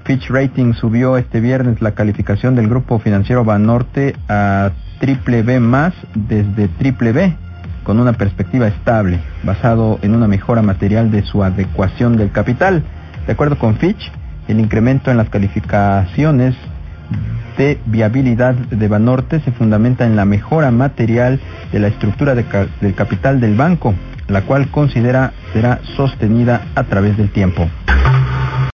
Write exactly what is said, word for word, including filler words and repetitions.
Fitch Ratings subió este viernes la calificación del grupo financiero Banorte a triple B más desde triple B, con una perspectiva estable, basado en una mejora material de su adecuación del capital. De acuerdo con Fitch, el incremento en las calificaciones de viabilidad de Banorte se fundamenta en la mejora material de la estructura de ca- del capital del banco, la cual considera será sostenida a través del tiempo.